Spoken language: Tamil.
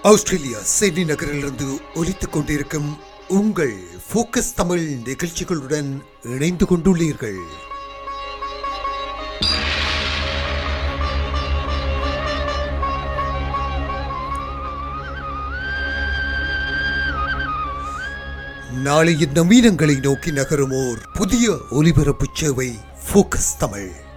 ஆஸ்திரேலியா சிட்னி நகரிலிருந்து ஒலித்துக் கொண்டிருக்கும் உங்கள் ஃபோக்கஸ் தமிழ் நிகழ்ச்சிகளுடன் இணைந்து கொண்டுள்ளீர்கள். நாளைய நவீனங்களை நோக்கி நகரும் ஓர் புதிய ஒலிபரப்பு சேவை ஃபோக்கஸ் தமிழ்.